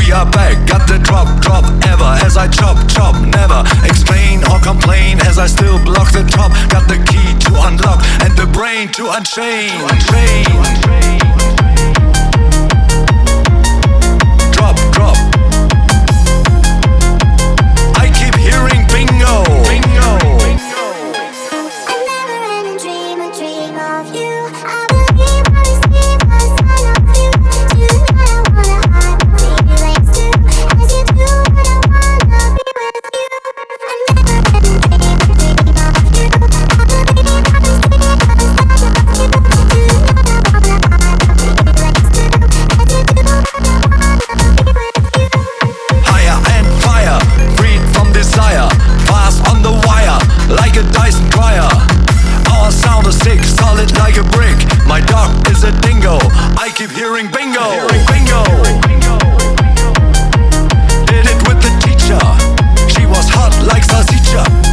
We are back, got the drop ever as I chop, never explain or complain as I still block the top. Got the key to unlock and the brain to unchain. Drop. I keep hearing bingo. A dream of you. I believe I receive a sign of you. Tonight I wanna hide my feelings too. As you do what I wanna be with you. I never been a dream of you. I believe I receive a sign of you. Tonight I wanna hide my feelings too. As you do what I wanna be with you. Higher and fire, freed from desire. Fast on the wire, like a Dyson dryer. Our sound is sick, solid like a brick. My dog is a dingo. I keep hearing bingo. Did it with the teacher. She was hot like salsicha.